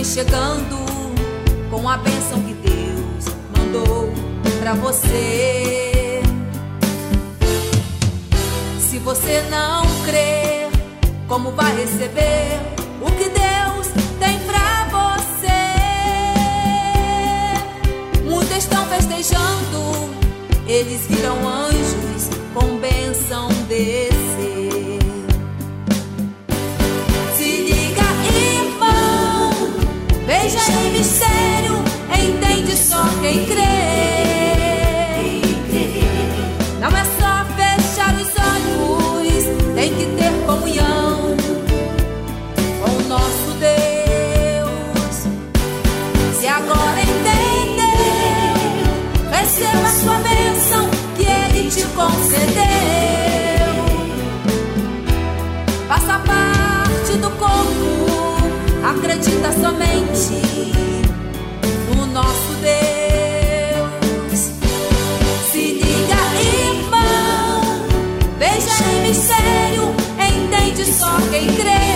vem chegando com a bênção que Deus mandou pra você. Se você não crer, como vai receber o que Deus tem pra você? Muitos estão festejando, eles viram anjos com bênção descer. Se liga, irmão, veja em mistério, entende só quem crê. Não é só fechar os olhos, tem que ter comunhão com o nosso Deus. Se agora entendeu, receba a sua bênção que Ele te concedeu. Faça parte do corpo, acredita somente no nosso Deus. Se liga, irmão, veja em mistério, entende só quem crê.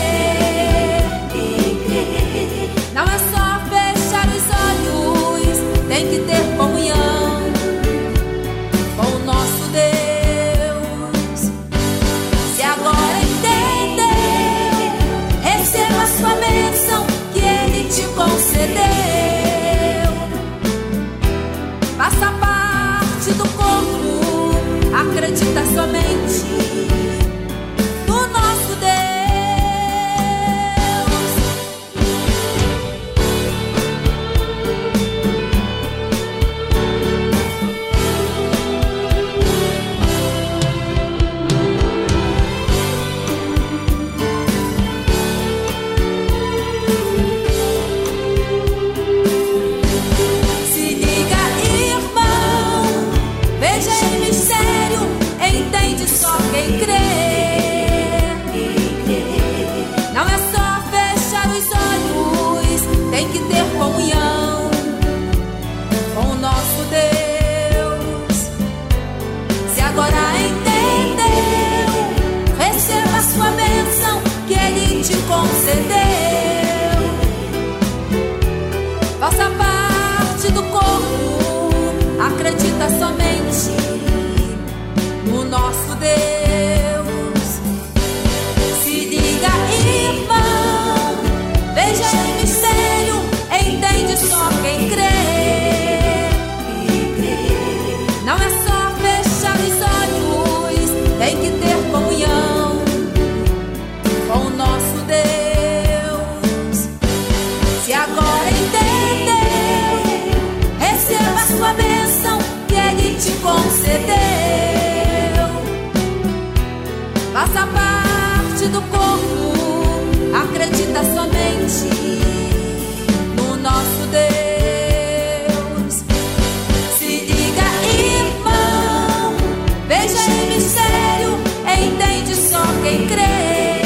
Não é só fechar os olhos, tem que ter comunhão com o nosso Deus. Se agora entendeu, receba a sua bênção que Ele te concedeu. Faça parte do corpo, acredita somente no nosso Deus. Se liga, irmão, veja em mistério, entende só quem crê. Não é só fechar os olhos, tem que ter comunhão com o nosso Deus. Se agora entendeu, receba a sua bênção que Ele te concedeu. Faça parte do corpo, acredita somente no nosso Deus. Se liga, irmão, veja em mistério, entende só quem crê. Não é só fechar os olhos, tem que ter comunhão com o nosso Deus. Se agora entendeu, receba a sua bênção que Ele te concedeu. Faça parte do corpo, acredita somente no nosso Deus. Se liga, irmão, veja em mistério, entende só quem crê.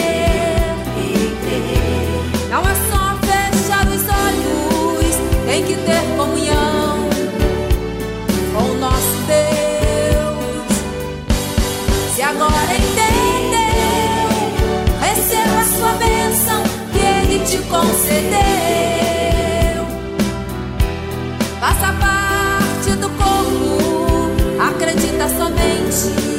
Não é só fechar os olhos, tem que ter comunhão com o nosso Deus. Se agora entendeu, receba a sua bênção que Ele te concedeu. Faça parte do corpo, acredita somente